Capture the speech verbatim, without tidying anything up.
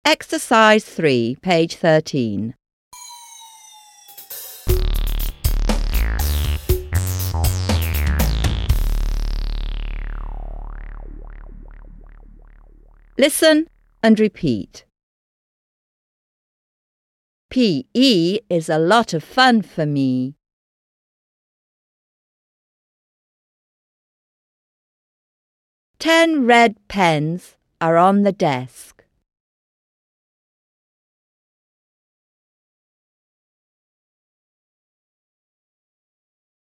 Exercise three, page thirteen. Listen and repeat. P E is a lot of fun for me. Ten red pens are on the desk.